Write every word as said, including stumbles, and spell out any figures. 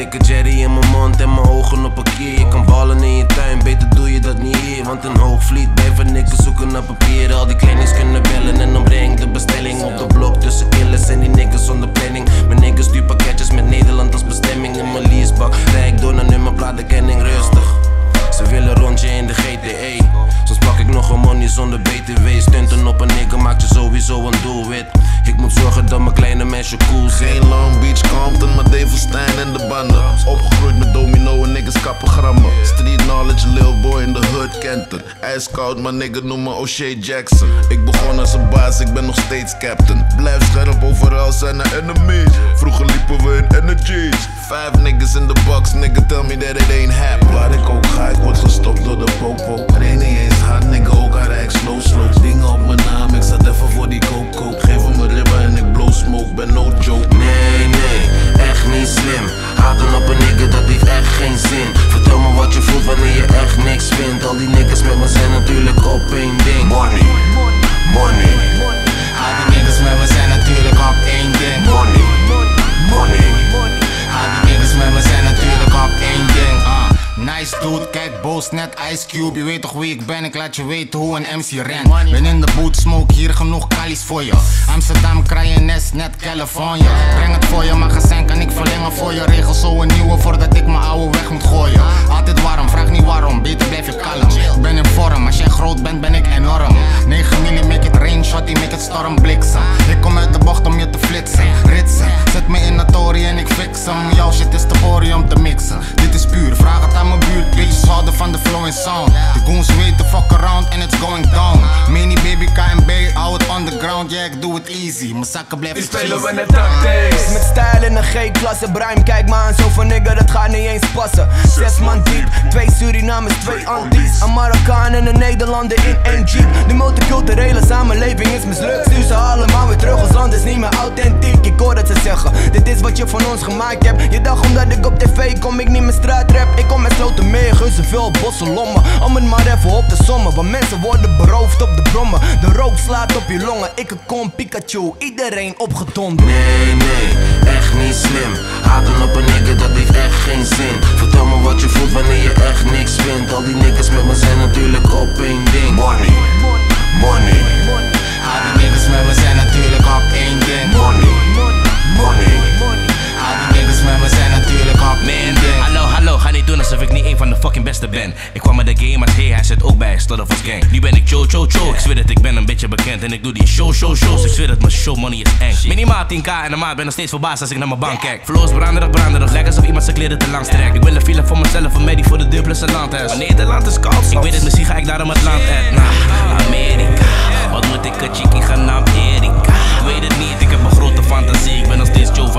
dikke Jerry in mijn mond en mijn ogen op een kier. Je kan ballen in je tuin, beter doe je dat niet hier. Want een hoogvliet blijven niks zoeken naar papier. Al die kleintjes kunnen bellen en dan breng de bestelling op de blok tussen killers en die niggas zonder planning. Mijn niggas stuur pakketjes met Nederland als bestemming. In mijn leasebak rijk door naar nummerplaatherkenning rustig. Ze willen rondje in de G T E. Soms pak ik nog een money zonder B T W. Stunten op een nigga maakt je sowieso een doelwit. Ik moet zorgen dat mijn kleine meisje cool zit. Geen Long Beach, Compton, maar Develstein en de banden. Opgegroeid met domino en niggas kappen grammen. Street knowledge, lil boy in de hood kent er. IJskoud, maar nigga noem me O'Shea Jackson. Ik begon als een baas, ik ben nog steeds captain. Blijf scherp, overal zijn er enemies. Vroeger liepen we in energies. Five niggas in the box, nigga tell me that it ain't happen. Waar ik ook ga, ik word gestopt door de popo. Er ain't niet eens hard, nigga, ook haar rijk slow slow. Dingen op mijn naam, ik zat even voor die coco. Geef hem een ribben en ik blow smoke, ben no joke. Nee, nee, echt niet slim. Haten op een nigga, dat heeft echt geen zin. Vertel me wat je voelt wanneer je echt niks vindt. Al die niggas met me zijn natuurlijk op één ding. Money, money. Al die niggas met me zijn natuurlijk op één ding. Money, money. Al die niggas met me zijn natuurlijk op één ding. uh. Nice dude, kijk boos, net Ice Cube. Je weet toch wie ik ben, ik laat je weten hoe een M C rent. Ben in de boot, smoke hier genoeg kalis voor je. Amsterdam, Kraaienest, net Californië. Breng het voor je, magazijn kan ik verlengen voor je. Regel zo een nieuwe voordat ik mijn oude weg moet gooien. Altijd warm, vraag niet waarom, beter blijf je kalm. Ik ben in vorm, als jij groot bent ben ik enorm. negen milli make it rain, shotty make it storm, bliksem. Ik kom uit de bocht om je te flitsen, ritsen. Zet me in de tory en ik fix hem. Jouw shit is te boring om te mixen. Dit is puur, vraag het aan mijn buurt. Bitches houden van de flow en sound. De goons weten fuck around and it's going down. Mini baby K M B, hou het underground. Yeah, ik doe het easy, mijn zakken blijven cheesy. Spelen we net tactics met stijl in een G-klasse. Bruim, kijk maar aan, zoveel nigga, dat gaat niet eens passen. Zes man diep, twee Surinamers, twee Antilles. Een Marokkaan en een Nederlander in één jeep. De multiculturele samenleving is mislukt. Stuur ze allemaal weer terug, ons land is niet meer authentiek. Ik hoor dat ze zeggen, dit is wat je van ons gemaakt hebt. Je dacht omdat ik op tv kom, ik niet mijn straatrap. Ik kom met Slotermeer, geuzen veel bossen lommen. Om het maar even op te sommen, want mensen worden beroofd op de brommen. De rook slaat op je longen, ik kom Pikachu, iedereen opgedonderd. Nee, nee, echt niet slim. Haten op een nigga, dat heeft echt geen zin. Vertel me wat je voelt wanneer je echt niks vindt. Al die niggas met me zijn natuurlijk op één ding. Money, money. Al die niggas met me zijn natuurlijk op één ding. Money, money. Al die niggas met me zijn natuurlijk op één ding. Hallo, hallo, ga niet doen alsof ik niet een van de fucking beste ben. Ik kwam met de game als hey, hij zit ook bij Stad of Gang. Nu ben ik Joe, Joe, Joe. Ik zweer dat ik ben een beetje bekend en ik doe die show, show, shows. Ik zweer dat mijn show money is eng. Minimaal tien k en de maand, ben nog steeds verbaasd als ik naar mijn bank kijk. Flows branderig, branderig, lijkt alsof iemand zijn kleren te lang strekt. Ik wil een file voor mezelf, een medie voor de deur plus een landhuis. Maar Nederland is koud, ik weet het, misschien ga ik daarom het land uit. Nah, Amerika, wat moet ik een chickie genaamd Erika? Ik weet het niet, ik heb een grote fantasie, ik ben nog steeds Joe